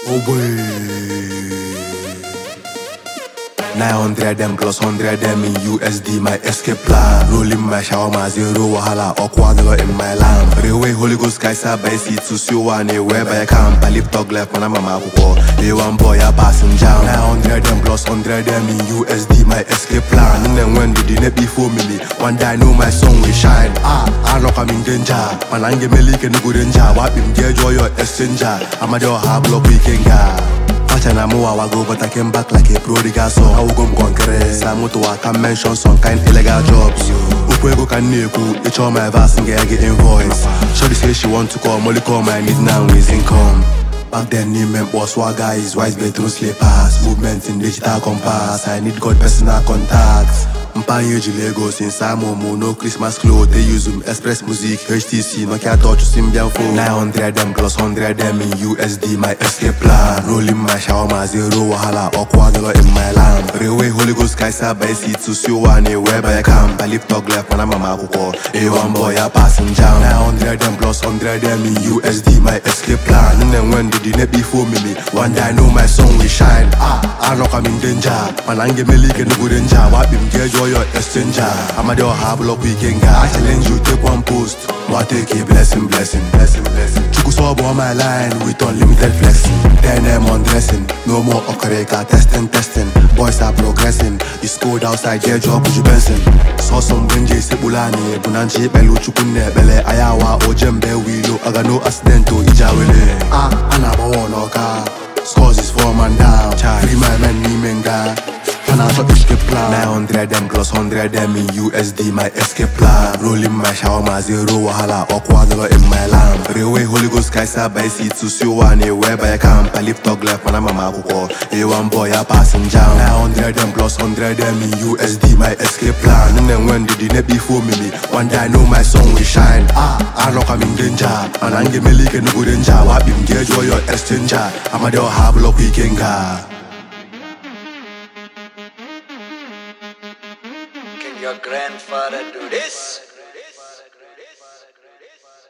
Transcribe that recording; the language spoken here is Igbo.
Oh boy. 900 them plus 100 them in USD, my escape plan. Rolling my shawarma, zero wahala, awkward in my lamp. Railway Holy Ghost guys by seat to see one where by a camp. I live talk left when I'm a mapo. A1 boy, a passing jam. 900 them plus 100 them in USD, my escape plan. And then when did the net before me? One day I know my song will shine. I know I'm in danger. Man, I'm getting a good danger. What him get joy your exchanger. I'm a door hard block weekend guy. And I'm I go, but I came back like a prodigal son. I will go conquer. Samuto, I can mention some kind illegal jobs. Upwego can neku, it's all my verse and get invoice. Shorty say she want to call, Molly call my need now is income. Back then, name was swagger is wise bedroom slippers. Movement in digital compass. I need God personal contacts. Mpanye Lagos in Samomo, no Christmas clothes. They use Express Music, HTC, Nokia touch Symbian phone. 900 them plus 100 them in USD, my escape plan. Rolling my shawarma, zero wahala, awkward in my lamp. Railway Holy Ghost guys by seat to see one where by a camp. I live talk left when I'm a mapo. A1 boy, a passing jam. 900 them plus 100 them in USD, my escape plan. And then when did the net before me? One day I know my song will shine. I know I'm in danger. Man, I'm getting a good danger. What him get joy your exchanger. I'm a door hard block weekend guy. I challenge you, take one post. But take a blessing. Chuku sub on my line with unlimited flexing. 10M on dressing. No more okareka, testing. Boys are progressing. It's cold outside, yeah, job with you Benson. Saw some Benji Sebulani, Bunanchi, Belu Chukune, Bele, Ayawa, Ojembe, Wilo, Agano, Accidento, Ijawele. Anaba Oka. Scores is 4 man down. Free my man, Nimenga. 900 them plus 100 them in USD, my escape plan. Rolling my shawarma, zero wahala, awkward in my lamp. Railway Holy Ghost guys by seat to see one where by a camp. I live talk left when I'm a mapo. A1 boy, a passing jam. 900 them plus 100 them in USD, my escape plan. And then when did the net before me? One day I know my song will shine. I know I'm in danger. And I'm getting a good danger. What him get joy your exchanger. I'm a door hard block weekend guy. Your grandfather do this?